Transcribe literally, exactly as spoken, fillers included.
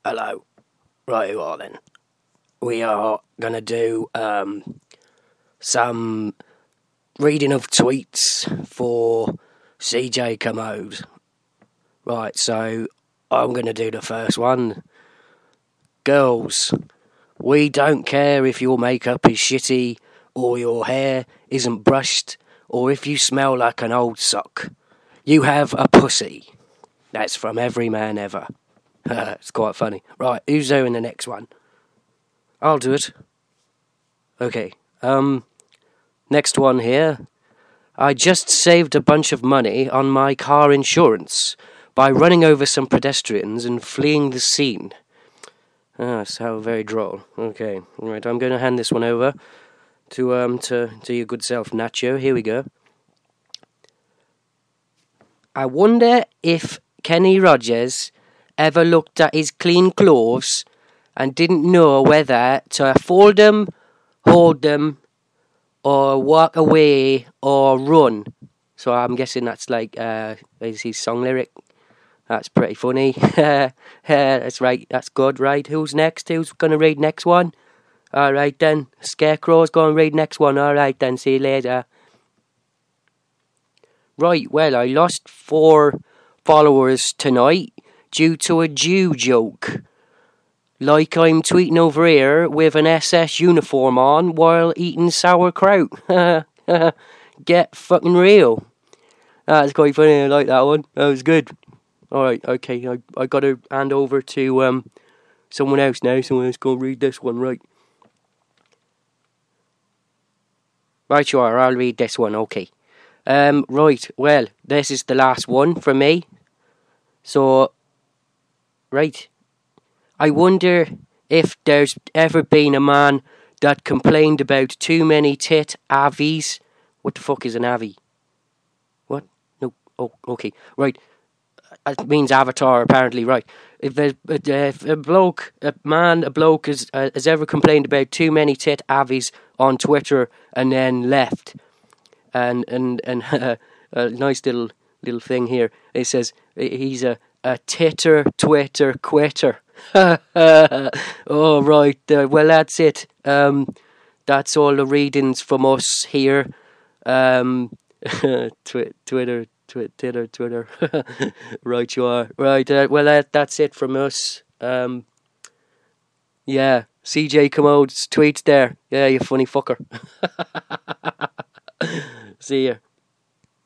Hello. Right, you are then. We are going to do um, some reading of tweets for C J Commode. Right, so I'm going to do the first one. Girls, we don't care if your makeup is shitty, or your hair isn't brushed, or if you smell like an old sock. You have a pussy. That's from Every Man Ever. It's quite funny. Right, who's doing the next one? I'll do it. Okay, um, next one here. I just saved a bunch of money on my car insurance by running over some pedestrians and fleeing the scene. Ah, so very droll. Okay, right, I'm going to hand this one over to um to, to your good self, Nacho. Here we go. I wonder if Kenny Rogers ever looked at his clean clothes and didn't know whether to fold them, hold them, or walk away, or run. So I'm guessing that's like, uh, is his song lyric. That's pretty funny. That's right, that's good, right? Who's next? Who's going to read next one? Alright then, Scarecrow's going to read next one. Alright then, see you later. Right, well, I lost four followers tonight due to a Jew joke. Like I'm tweeting over here with an S S uniform on while eating sauerkraut. Get fucking real. That's quite funny, I like that one. That was good. Alright, okay, I, I gotta hand over to um someone else now. Someone else go read this one, right? Right you are, I'll read this one, okay. Um, right, well, this is the last one from me. So, right. I wonder if there's ever been a man that complained about too many tit avies. What the fuck is an avie? What? No. Oh, okay. Right. It means avatar, apparently. Right. If there's if a bloke, a man, a bloke has, uh, has ever complained about too many tit avies on Twitter and then left. And and and uh, a nice little little thing here. It says he's a, a titter, twitter, quitter. Oh, right. Uh, well, that's it. Um, that's all the readings from us here. Um, twi- Twitter, twi- Twitter, Twitter. Right, you are. Right. Uh, well, uh, that's it from us. Um, yeah. C J Commode's tweets there. Yeah, you funny fucker. See ya.